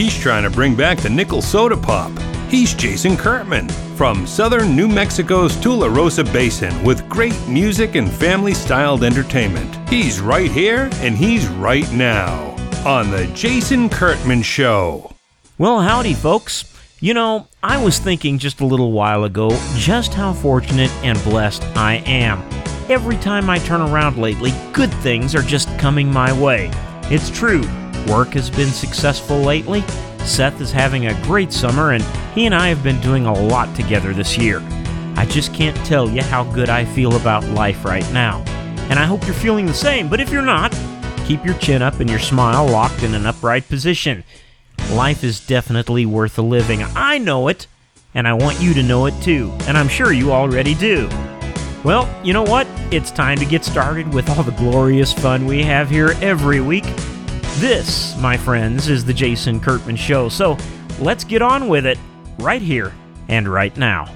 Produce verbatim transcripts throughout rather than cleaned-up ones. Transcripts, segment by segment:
He's trying to bring back the nickel soda pop. He's Jason Kurtman from southern New Mexico's Tularosa Basin with great music and family-styled entertainment. He's right here and he's right now on The Jason Kurtman Show. Well, howdy, folks. You know, I was thinking just a little while ago just how fortunate and blessed I am. Every time I turn around lately, good things are just coming my way. It's true. Work has been successful lately. Seth is having a great summer, and he and I have been doing a lot together this year. I just can't tell you how good I feel about life right now. And I hope you're feeling the same, but if you're not, keep your chin up and your smile locked in an upright position. Life is definitely worth the living. I know it, and I want you to know it too, and I'm sure you already do. Well, you know what? It's time to get started with all the glorious fun we have here every week. This, my friends, is the Jason Kurtman Show, so let's get on with it right here and right now.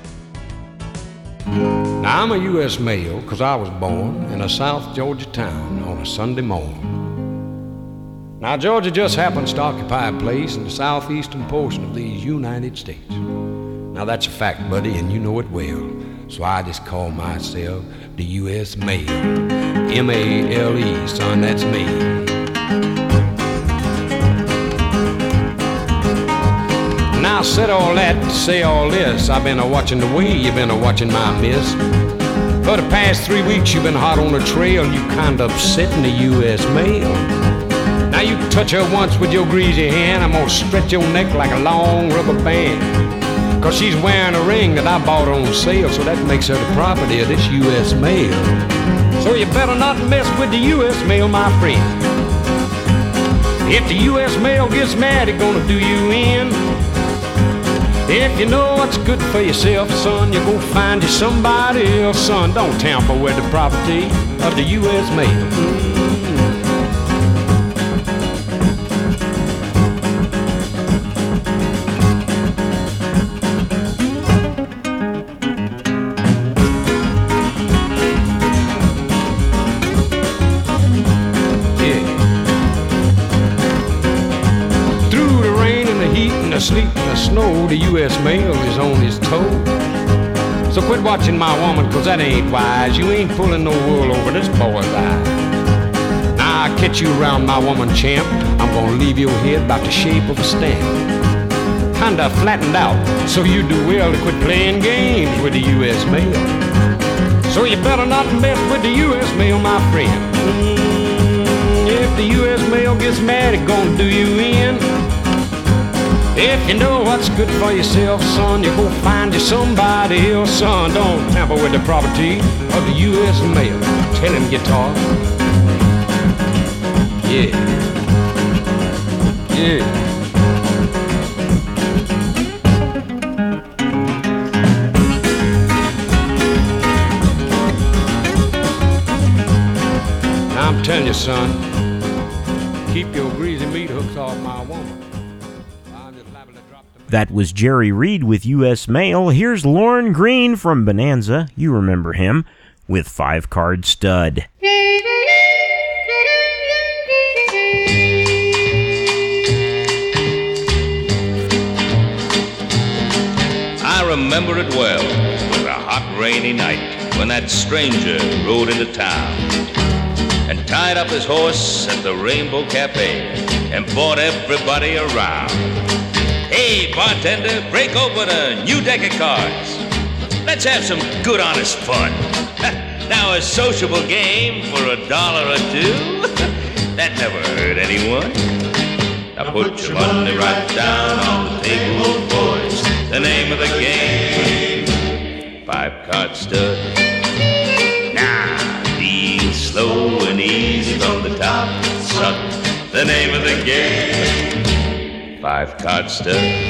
Now, I'm a U S male because I was born in a South Georgia town on a Sunday morning. Now, Georgia just happens to occupy a place in the southeastern portion of these United States. Now, that's a fact, buddy, and you know it well. So I just call myself the U S Male. M A L E, son, that's me. Now, I said all that to say all this. I've been a-watching the way you've been a-watching my miss. For the past three weeks, you've been hot on the trail, and you kind of upsetting the U S Male. Now you touch her once with your greasy hand, I'm gonna stretch your neck like a long rubber band. Cause she's wearing a ring that I bought on sale, so that makes her the property of this U S Male. So you better not mess with the U S Male, my friend. If the U S Male gets mad, it's gonna do you in. If you know what's good for yourself, son, you go find you somebody else, son. Don't tamper with the property of the U S Male. Mm. The sleet and the snow, the U S Male is on his toes. So quit watching my woman, cause that ain't wise. You ain't pulling no wool over this boy's eye. Now I catch you around my woman, champ, I'm gonna leave your head about the shape of a stamp. Kinda flattened out, so you do well to quit playing games with the U S Male. So you better not mess with the U S Male, my friend. Mm, if the U S Male gets mad, it's gonna do you in. If you know what's good for yourself, son, you go find you somebody else, son. Don't tamper with the property of the U S Male. Tell him, guitar. Yeah. Yeah. Now I'm telling you, son, keep your greasy meat hooks off my woman. That was Jerry Reed with U S Male. Here's Lorne Green from Bonanza, you remember him, with Five Card Stud. I remember it well. It was a hot, rainy night when that stranger rode into town and tied up his horse at the Rainbow Cafe and brought everybody around. Hey, bartender, break open a new deck of cards. Let's have some good, honest fun. Now, a sociable game for a dollar or two? That never hurt anyone. Now put your money right down on the table, boys. The name of the game, Five Card Stud. Now, be slow and easy from the top, son. The name of the game, Five Card Stud.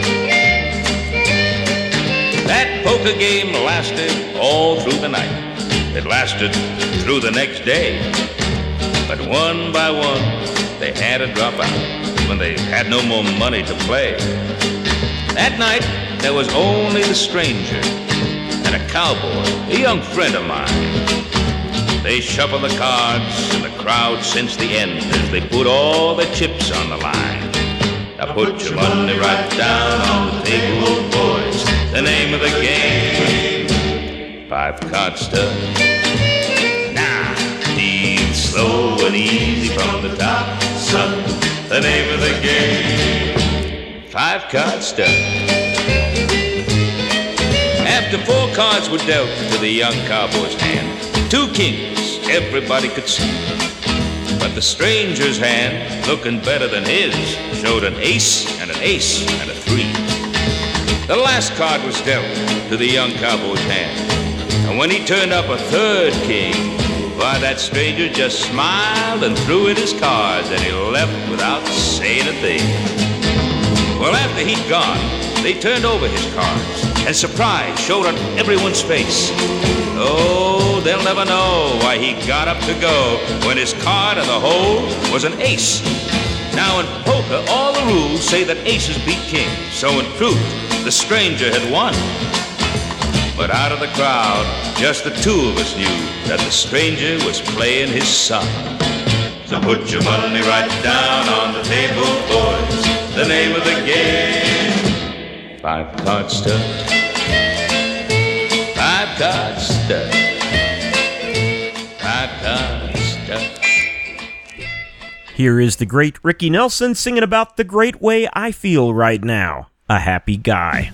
That poker game lasted all through the night. It lasted through the next day. But one by one, they had to drop out when they had no more money to play. That night, there was only the stranger and a cowboy, a young friend of mine. They shuffled the cards, and the crowd sensed the end as they put all the chips on the line. Now Now put your money right down on the table, boys. The name of the game, five card stud. Now deal slow and easy from the top, son. The name of the game, five card stud. After four cards were dealt to the young cowboy's hand, two kings everybody could see. But the stranger's hand, looking better than his, showed an ace and an ace and a three. The last card was dealt to the young cowboy's hand, and when he turned up a third king, why, that stranger just smiled and threw in his cards, and he left without saying a thing. Well, after he'd gone, they turned over his cards, and surprise showed on everyone's face. Oh, they'll never know why he got up to go when his card in the hole was an ace. Now in poker, all the rules say that aces beat kings, so in truth, the stranger had won. But out of the crowd, just the two of us knew that the stranger was playing his son. So put your money right down on the table, boys. The name of the game, five card stud. Five card stud. Five card stud. Here is the great Ricky Nelson singing about the great way I feel right now. A happy guy.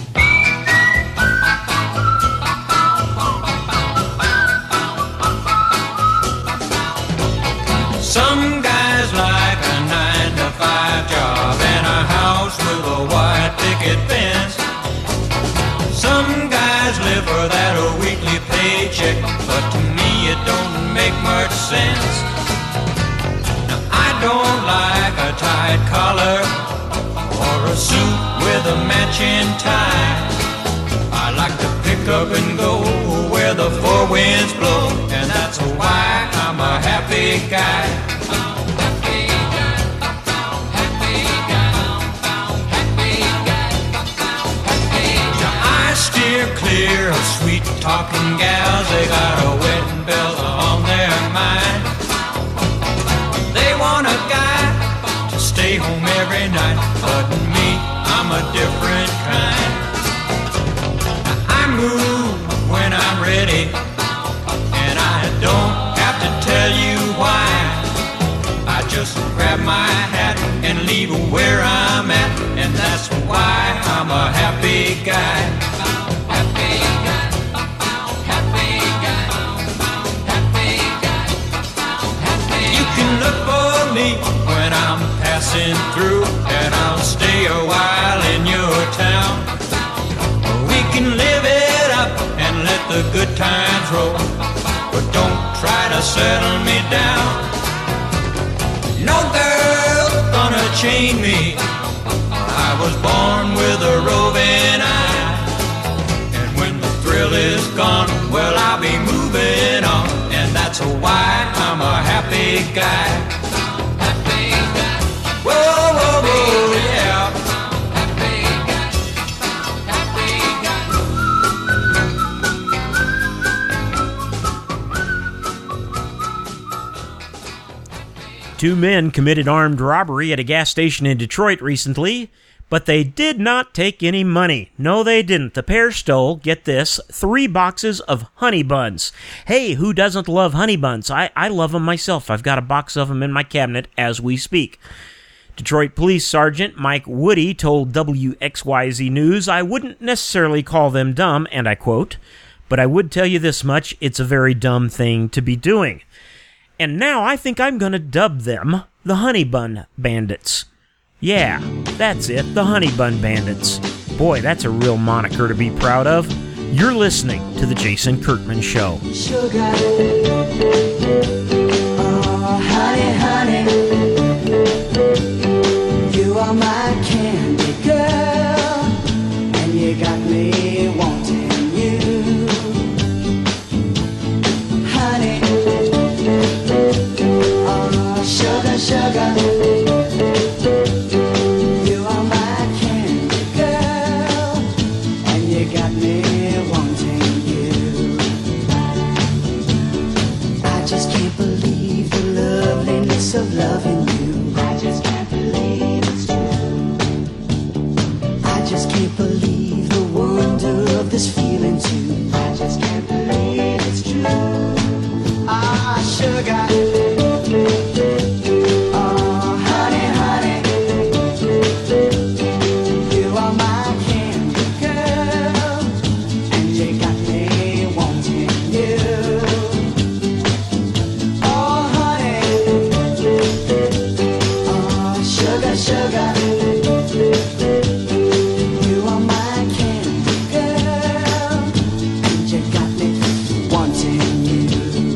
Some guys like a nine to five job and a house with a white picket fence. Some guys live for that a weekly paycheck, but to me it don't make much sense. Now I don't like a tight collar or a suit with a matching tie. I like to pick up and go where the four winds blow, and that's why I'm a happy guy. Happy guy, happy guy, happy guy, happy guy. I steer clear of sweet-talking gals. They got a wedding bell on their mind. They want a guy to stay home every night, but me, I'm a different kind. I move when I'm ready, and I don't have to tell you why. I just grab my hat and leave where I'm at, and that's why I'm a happy guy. Happy guy, happy guy, happy guy, happy. You can look for me when I'm passing through, and I'll stay a while in your town. We can live it up and let the good times roll, but don't try to settle me down. No girl's gonna chain me. I was born with a roving eye, and when the thrill is gone, well, I'll be moving on, and that's why I'm a happy guy. Happy guy. Whoa, whoa, whoa, yeah. Two men committed armed robbery at a gas station in Detroit recently, but they did not take any money. No, they didn't. The pair stole, get this, three boxes of honey buns. Hey, who doesn't love honey buns? I, I love them myself. I've got a box of them in my cabinet as we speak. Detroit Police Sergeant Mike Woody told W X Y Z News, "I wouldn't necessarily call them dumb," and I quote, "but I would tell you this much, it's a very dumb thing to be doing. And now I think I'm going to dub them the Honey Bun Bandits." Yeah, that's it, the Honey Bun Bandits. Boy, that's a real moniker to be proud of. You're listening to The Jason Kurtman Show. Sugar, oh honey, honey, you are my candy girl, and you got me wanting you. Honey, oh sugar, sugar, you are my candy girl, and you got me wanting you. I just can't believe the loveliness of loving you. I just can't believe it's true. can't believe the wonder of this feeling too. I just can't believe it's true. Ah, sugar. Oh, honey, honey. You are my candy girl, and you got me wanting you. Oh, honey. Oh, sugar, sugar. You are my candy girl, and you got me wanting you.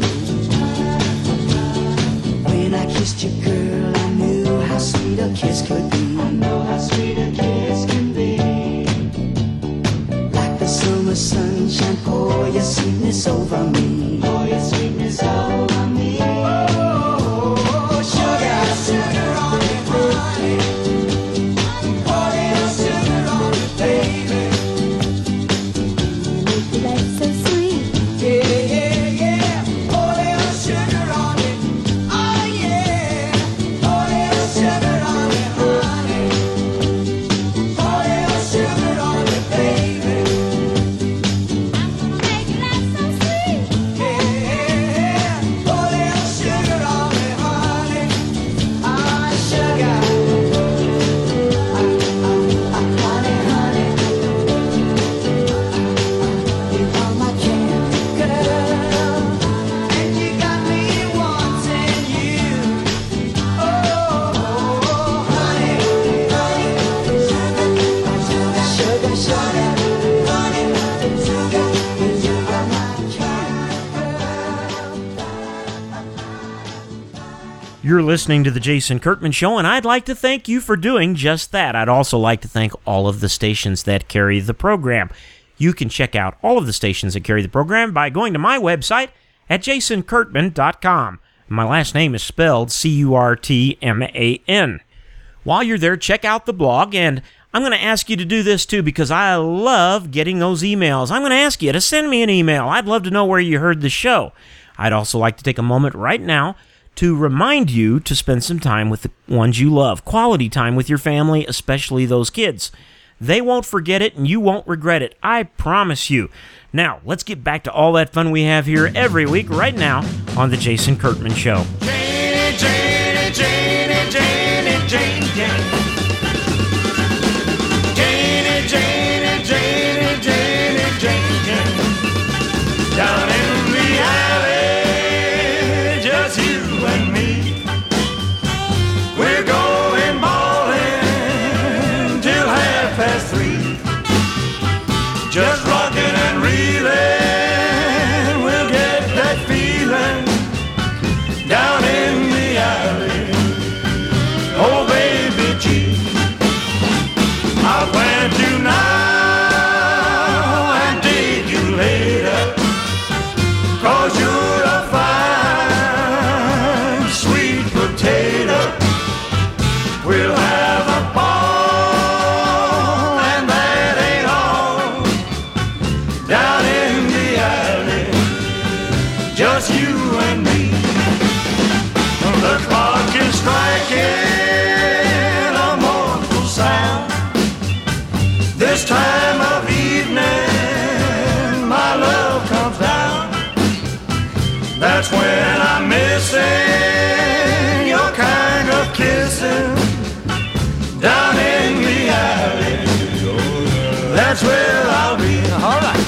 When I kissed you, girl, I knew how sweet a kiss could be. I know how sweet a kiss can be. Like the summer sunshine, pour your sweetness over me. Pour your sweetness over me. Oh, sugar, sugar on me, honey. Pour your sugar on me, baby. That's so sweet. Yeah, yeah, yeah. Pour your sugar on me. Oh, yeah. Pour your sugar on me, honey. Pour your sugar on me, baby. I'm gonna make you laugh so sweet. Yeah, yeah. Pour your sugar on me, honey. Ah, sugar. Ah, ah, ah, honey, honey. You are my candy girl, and you got me wanting you. Oh, honey, honey, sugar, sugar, honey, sugar, you are my candy girl. You're listening to The Jason Kurtman Show, and I'd like to thank you for doing just that. I'd also like to thank all of the stations that carry the program. You can check out all of the stations that carry the program by going to my website at jason kurtman dot com. My last name is spelled C U R T M A N. While you're there, check out the blog, and I'm going to ask you to do this too because I love getting those emails. I'm going to ask you to send me an email. I'd love to know where you heard the show. I'd also like to take a moment right now to remind you to spend some time with the ones you love. Quality time with your family, especially those kids. They won't forget it, and you won't regret it. I promise you. Now, let's get back to all that fun we have here every week right now on The Jason Kurtman Show. Janie, Janie, Janie, Janie, Janie, Janie. Janie, Janie, Janie, Janie, Janie, Janie. Down in the alley, just you and me. We're going bowling till half past three. Just rocking and reeling, we'll get that feeling down in the alley. Oh, baby G, I'll plant you now and dig you later, 'cause you're a fine, sweet potato. We'll have a ball, and that ain't all, down in the alley, just you and me. The clock is striking a mournful sound. This time of evening, my love comes down. That's when I'm missing your kind of kissing down in the alley. That's where I'll be. All right.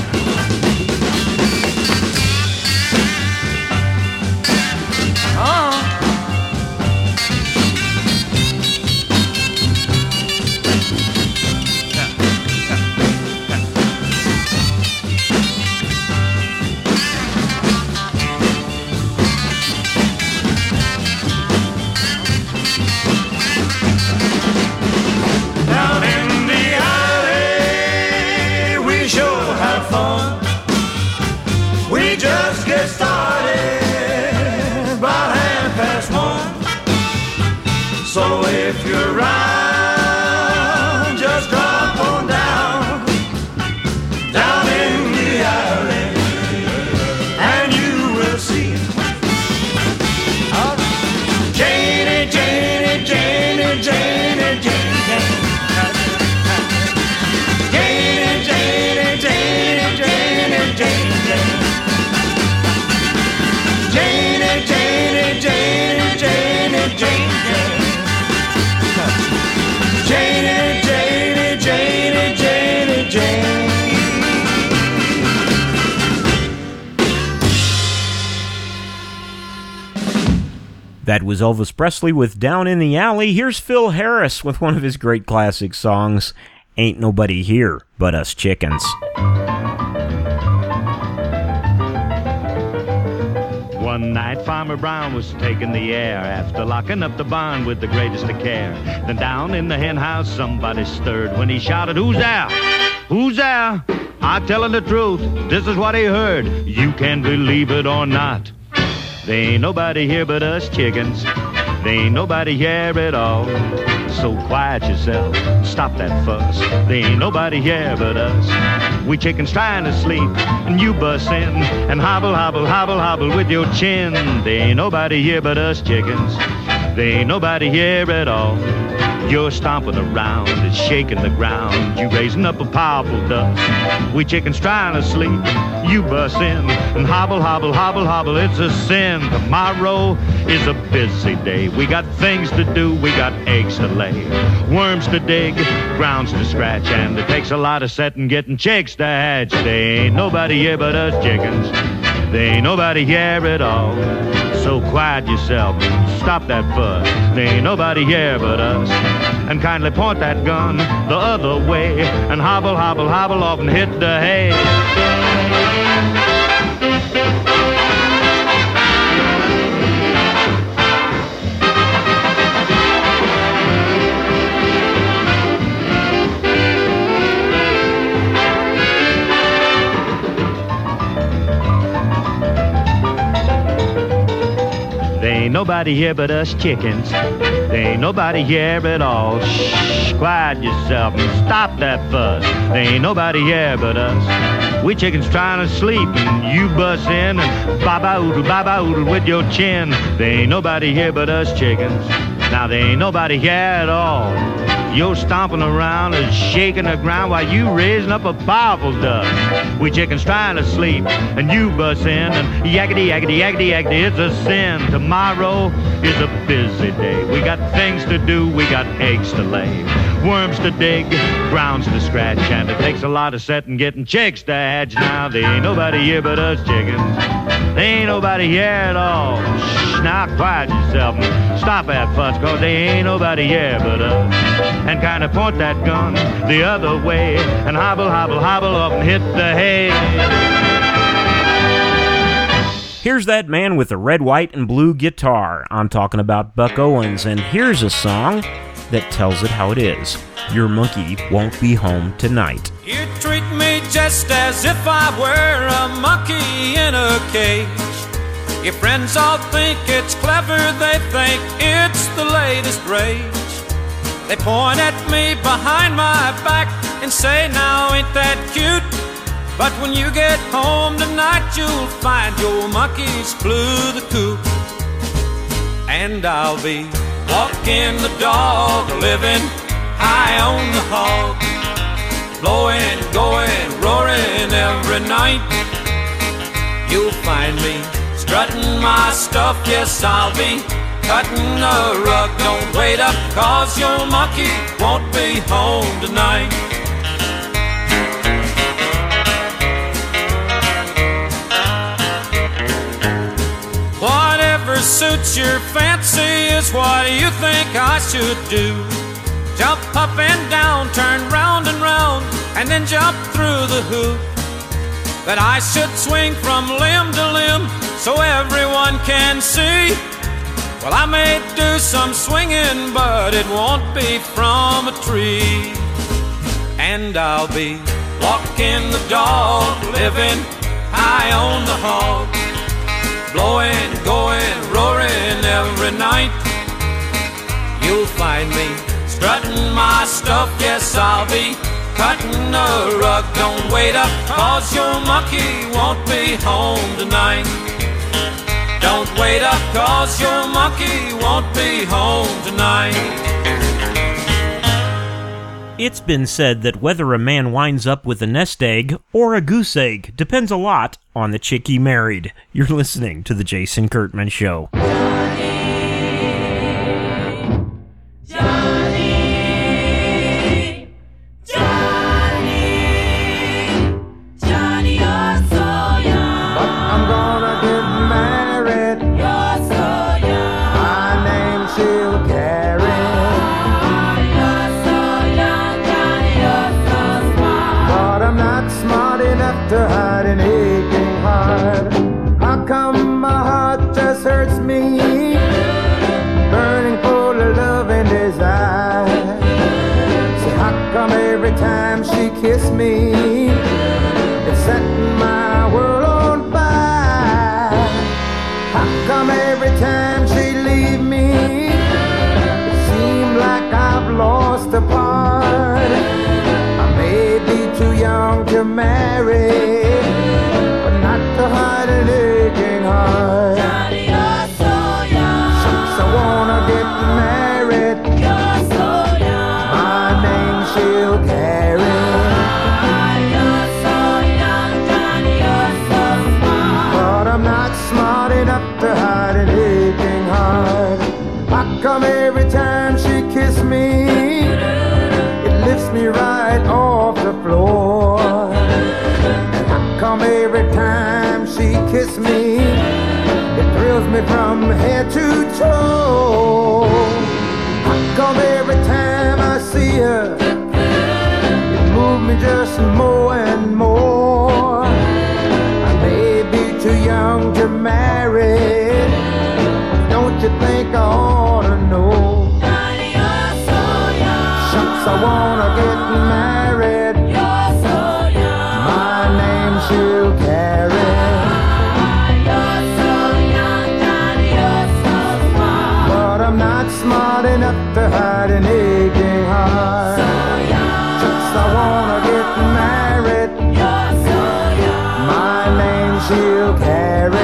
Down in the alley, That was Elvis Presley with Down in the Alley. Here's Phil Harris with one of his great classic songs, Ain't Nobody Here But Us Chickens. One night Farmer Brown was taking the air after locking up the barn with the greatest of care. Then down in the hen house somebody stirred when he shouted, "Who's there? Who's there?" I'm telling the truth, this is what he heard. You can believe it or not. There ain't nobody here but us chickens. There ain't nobody here at all. So quiet yourself, stop that fuss. There ain't nobody here but us. We chickens trying to sleep, and you bust in and hobble, hobble, hobble, hobble with your chin. There ain't nobody here but us chickens. There ain't nobody here at all. You're stomping around and shaking the ground. You raising up a powerful dust. We chickens trying to sleep. You bust in and hobble, hobble, hobble, hobble. It's a sin. Tomorrow is a busy day. We got things to do. We got eggs to lay, worms to dig, grounds to scratch, and it takes a lot of setting getting chicks to hatch. There ain't nobody here but us chickens. There ain't nobody here at all. So quiet yourself, stop that fuss. There ain't nobody here but us. And kindly point that gun the other way and hobble, hobble, hobble off and hit the hay. There ain't nobody here but us chickens. There ain't nobody here at all. Shh, quiet yourself and stop that fuss. There ain't nobody here but us. We chickens trying to sleep and you bust in and ba-ba-oodle, ba-ba-oodle with your chin. There ain't nobody here but us chickens. Now there ain't nobody here at all. You're stomping around and shaking the ground while you raising up a powerful dust. We chickens trying to sleep and you bust in and yakety, yakety, yakety, yakety. It's a sin. Tomorrow is a busy day. We got things to do. We got eggs to lay, worms to dig, grounds to scratch, and it takes a lot of setting getting chicks to hatch. Now there ain't nobody here but us chickens. There ain't nobody here at all. Shh, now quiet yourself and stop that fuss, cause there ain't nobody here but us. And kind of point that gun the other way and hobble, hobble, hobble up and hit the hay. Here's that man with the red, white, and blue guitar. I'm talking about Buck Owens, and here's a song that tells it how it is. Your monkey won't be home tonight. You treat me just as if I were a monkey in a cage. Your friends all think it's clever, they think it's the latest rage. They point at me behind my back and say, now ain't that cute? But when you get home tonight, you'll find your monkeys flew the coop. And I'll be walking the dog, living high on the hog, blowing, going, roaring every night. You'll find me strutting my stuff, yes, I'll be cutting a rug. Don't wait up, cause your monkey won't be home tonight. Whatever suits your fancy is what you think I should do. Jump up and down, turn round and round, and then jump through the hoop. That I should swing from limb to limb so everyone can see. Well, I may do some swinging, but it won't be from a tree. And I'll be walking the dog, living high on the hog, blowing, going, roaring every night. You'll find me strutting my stuff, yes, I'll be cutting a rug. Don't wait up, cause your monkey won't be home tonight. Don't wait up, cause your monkey won't be home tonight. It's been said that whether a man winds up with a nest egg or a goose egg depends a lot on the chick he married. You're listening to The Jason Kurtman Show. I'm gonna get married. You're so young. every time she kissed me, it set my world on fire. How come every time she leave me, it seems like I've lost a part? I may be too young to marry, but not to hide an aching heart. Johnny, you're so young. Since I wanna get married, You're so young. my name she'll carry. You're so young, Johnny, you're so smart. But I'm not smart enough to hide an aching heart. How come every time she kisses me, it lifts me right off the floor? And how come every time she kisses me, it thrills me from head to toe? How come every time I see her, it moves me just more and more? I may be too young to marry, don't you think I ought to know? Johnny, you're so young. Shucks, I wanna get married, You're so young. my name she'll carry. You're so young, Johnny, you're so smart. But I'm not smart enough to hide an aching heart. So young. Shucks, I wanna get married, You're so young. my name she'll carry.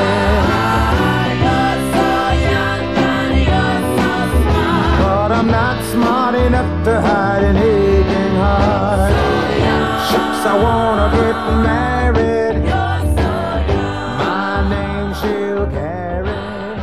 You're so young, Johnny, you're so smart. But I'm not smart enough to hide an aching heart. Shucks, I wanna get married, You're so young. my name she'll carry.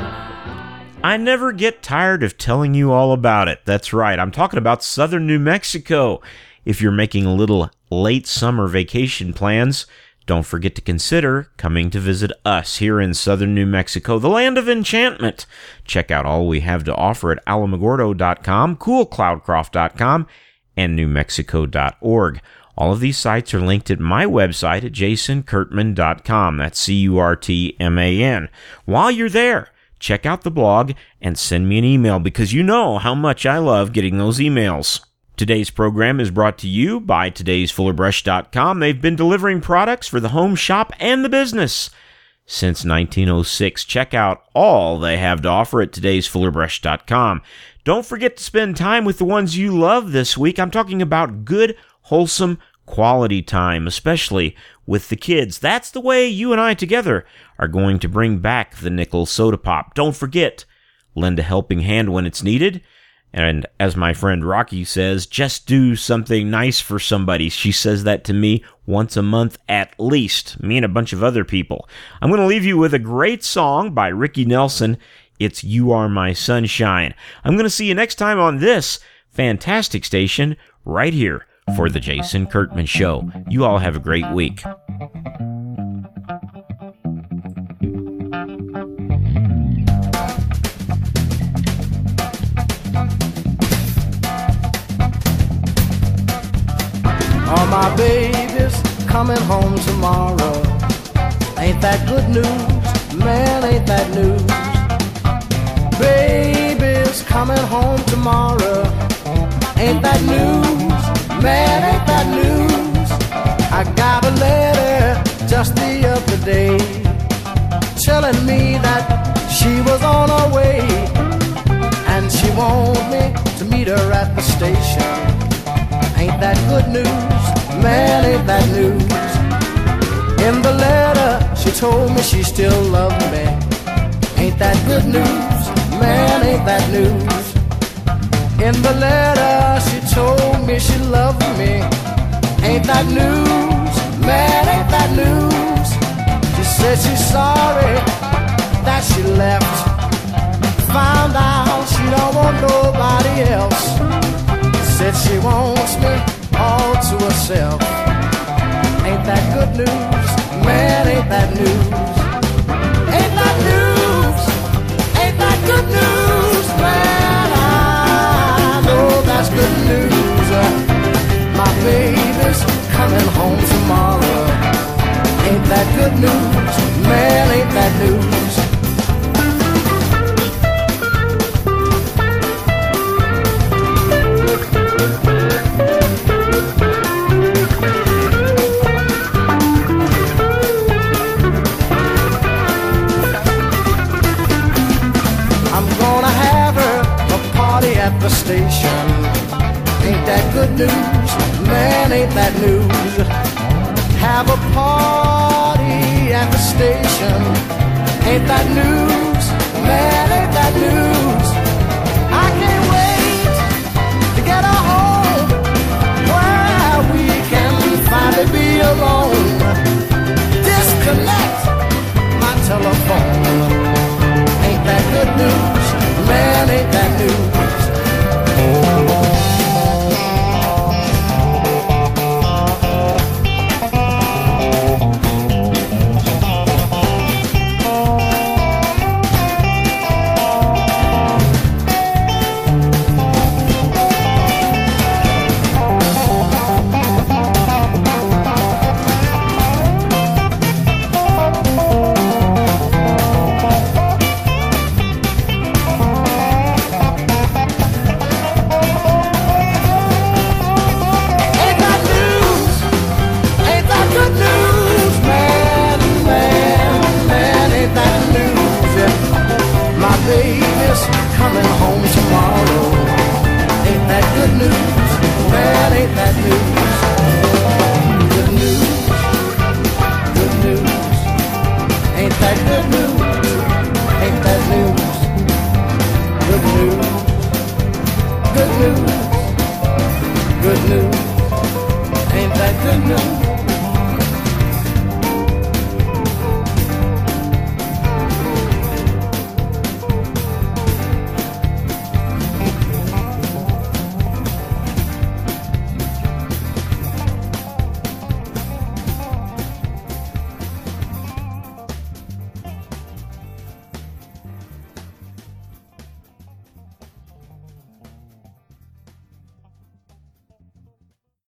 I never get tired of telling you all about it. That's right, I'm talking about southern New Mexico. If you're making a little late summer vacation plans, don't forget to consider coming to visit us here in southern New Mexico, the land of enchantment. Check out all we have to offer at alamogordo dot com, cool cloud croft dot com, and new mexico dot org. All of these sites are linked at my website at jason curtman dot com. That's C U R T M A N. While you're there, check out the blog and send me an email because you know how much I love getting those emails. Today's program is brought to you by todays fuller brush dot com. They've been delivering products for the home shop and the business since nineteen oh six. Check out all they have to offer at todays fuller brush dot com. Don't forget to spend time with the ones you love this week. I'm talking about good, wholesome, quality time, especially with the kids. That's the way you and I together are going to bring back the nickel soda pop. Don't forget, lend a helping hand when it's needed. And as my friend Rocky says, just do something nice for somebody. She says that to me once a month at least, me and a bunch of other people. I'm going to leave you with a great song by Ricky Nelson. It's You Are My Sunshine. I'm going to see you next time on this fantastic station right here for the Jason Curtman Show. You all have a great week. Oh, my baby's coming home tomorrow. Ain't that good news? Man, ain't that news? Baby's coming home tomorrow. Ain't that news? Man, ain't that news? I got a letter just the other day telling me that she was on her way, and she wanted me to meet her at the station. Ain't that good news? Man, ain't that news? In the letter, she told me she still loved me. Ain't that good news? Man, ain't that news? In the letter, she told me she loved me. Ain't that news? Man, ain't that news? She said she's sorry that she left. Found out she don't want nobody else. Said she wants me all to herself. Ain't that good news? Man, ain't that news? Ain't that news? Ain't that good news? Man, I know that's good news. My baby's coming home tomorrow. Ain't that good news? Man, ain't that news? news? Man, ain't that news? Have a party at the station. Ain't that news? Man, ain't that news? I can't wait to get a home where we can finally be alone. Disconnect my telephone. Ain't that good news? Man, ain't that news? Coming home tomorrow. Ain't that good news? Man, ain't that news? Good news, good news. Ain't that good news? Ain't that news? Good news, good news, good news. Ain't that good news?